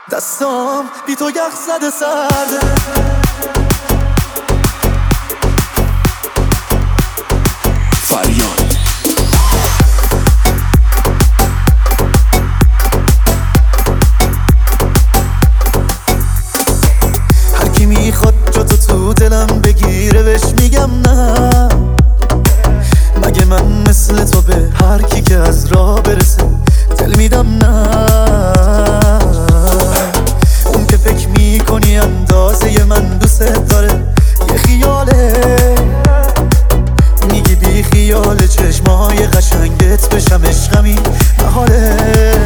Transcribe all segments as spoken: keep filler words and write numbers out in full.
دستام بی تو یخ زده سرده. فریاد هر کی میخواد جا تو تو دلم بگیره بهش میگم نه. مگه من مثل تو به هر کی که از راه برسه دل میدم نه. اون که فکر میکنی اندازه من دوست داره یه خیاله، میگی بی خیال چشمای قشنگت بشم عشقمی محاله.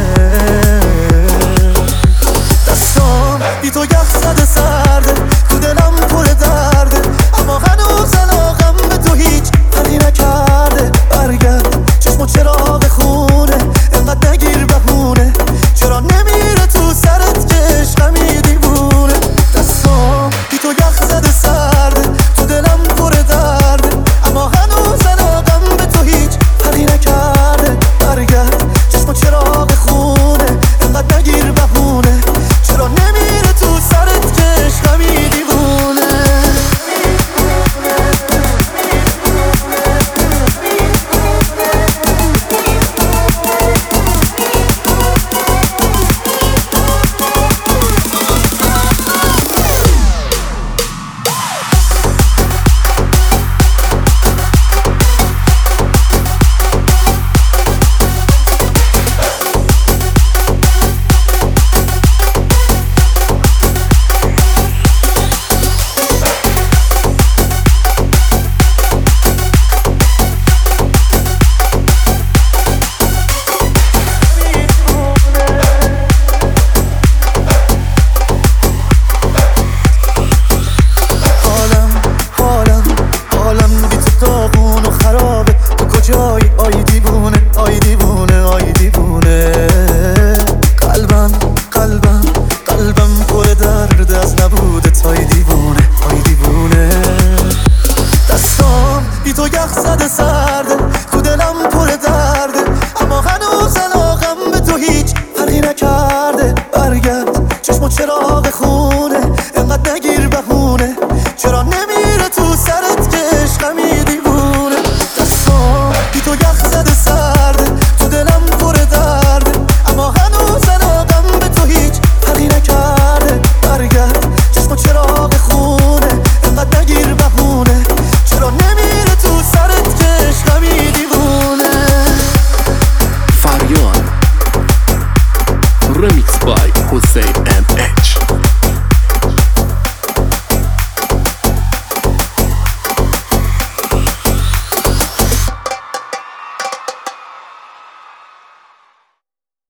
دستام بی تو یخ زده سرده، تو دلم پر درده، اما هنوز علاقم به تو هیچ فرقی نکرده. برگرد چشم و چراغ خونه، انقدر نگیر بهونه، چرا نمیره تو سرت که عشقمی دیوونه. دستام بی تو یخ زده سرده، تو دلم پر درده، اما هنوز علاقم به تو هیچ فرقی نکرده. برگرد چشم و چراغ خونه، انقدر نگیر بهونه، چرا نمیره تو سرت که عشقمی دیوونه. آی دیوونه آی دیوونه آی دیوونه. قلبم قلبم قلبم پر درد از نبودت آی دیوونه آی دیوونه. دستام بی تو یخ زده سرده، تو دلم پر درده، اما هنوز علاقم به تو هیچ فرقی نکرده. برگرد چشم و چراغ خونه، انقدر نگیر بهونه، چرا نمیره تو سرت که عشقمی دیوونه. دستام بی تو یخ زده سرده، تو دلم پر درده، اما هنوز علاقم به تو هیچ فرقی نکرده. برگرد چشم و چراغ خونه، انقدر نگیر بهونه، چرا نمیره تو سرت که عشقمی دیوونه. فریاد Remix by Hussein M H